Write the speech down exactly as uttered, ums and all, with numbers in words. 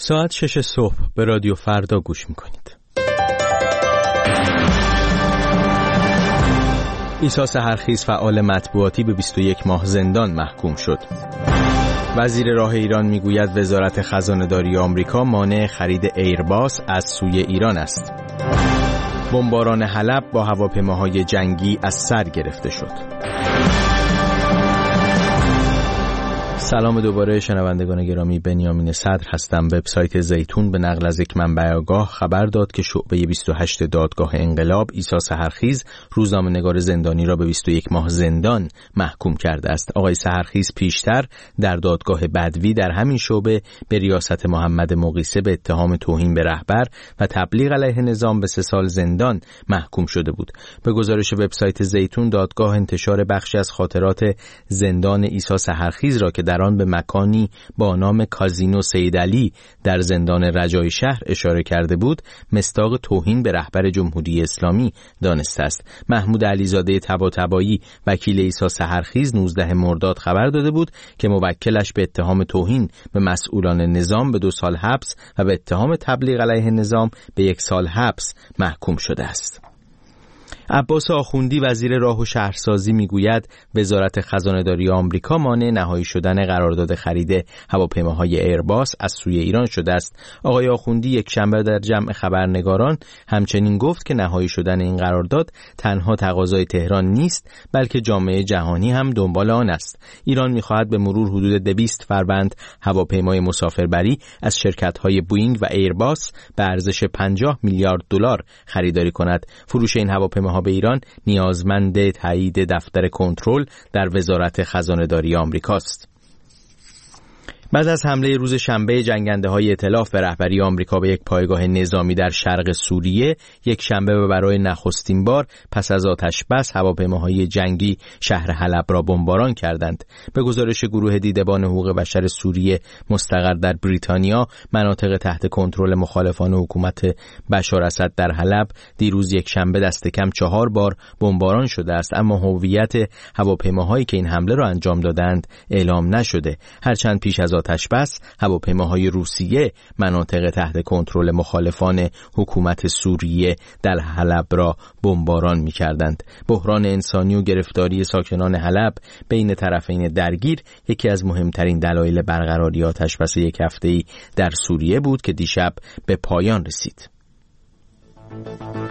ساعت شش صبح به رادیو فردا گوش میکنید. عیسی سحرخیز فعال مطبوعاتی به بیست و یک ماه زندان محکوم شد. وزیر راه ایران میگوید وزارت خزانه‌داری آمریکا مانع خرید ایرباس از سوی ایران است. بمباران حلب با هواپیماهای جنگی از سر گرفته شد. سلام دوباره شنوندگان گرامی، بنیامین صدر هستم. وبسایت زیتون به نقل از یک منبع آگاه خبر داد که شعبه بیست و هشت دادگاه انقلاب عیسی سحرخیز روزنامه‌نگار زندانی را به بیست و یک ماه زندان محکوم کرده است. آقای سحرخیز پیشتر در دادگاه بدوی در همین شعبه به ریاست محمد مقیسه به اتهام توهین به رهبر و تبلیغ علیه نظام به سه سال زندان محکوم شده بود. به گزارش وبسایت زیتون، دادگاه انتشار بخشی از خاطرات زندان عیسی سحرخیز را که در آن به مکانی با نام کازینو سیدعلی در زندان رجای شهر اشاره کرده بود، مصداق توهین به رهبر جمهوری اسلامی دانسته است. محمود علیزاده طباطبایی وکیل عیسی سحرخیز نوزدهم مرداد خبر داده بود که موکلش به اتهام توهین به مسئولان نظام به دو سال حبس و به اتهام تبلیغ علیه نظام به یک سال حبس محکوم شده است. عباس آخوندی وزیر راه و شهرسازی میگوید وزارت خزانه‌داری آمریکا مانع نهایی شدن قرارداد خرید هواپیماهای ایرباس از سوی ایران شده است. آقای آخوندی یک شنبه در جمع خبرنگاران همچنین گفت که نهایی شدن این قرارداد تنها تقاضای تهران نیست، بلکه جامعه جهانی هم دنبال آن است. ایران می‌خواهد به مرور حدود دویست فروند هواپیمای مسافربری از شرکت‌های بوئینگ و ایرباس به ارزش پنجاه میلیارد دلار خریداری کند. فروش این هواپیما به ایران نیازمند تایید دفتر کنترل در وزارت خزانه‌داری آمریکاست. بعد از حمله روز شنبه جنگنده‌های ائتلاف به رهبری آمریکا به یک پایگاه نظامی در شرق سوریه، یک شنبه به برای نخستین بار پس از آتش بس هواپیماهای جنگی شهر حلب را بمباران کردند. به گزارش گروه دیدبان حقوق بشر سوریه مستقر در بریتانیا، مناطق تحت کنترل مخالفان حکومت بشار اسد در حلب دیروز یک شنبه دست کم چهار بار بمباران شده است، اما هویت هواپیماهایی که این حمله را انجام دادند اعلام نشده. هرچند پیش از آتش بس هواپیماهای روسیه مناطق تحت کنترل مخالفان حکومت سوریه در حلب را بمباران می‌کردند. بحران انسانی و گرفتاری ساکنان حلب بین طرفین درگیر یکی از مهمترین دلایل برقراری آتش بس یک هفته‌ای در سوریه بود که دیشب به پایان رسید.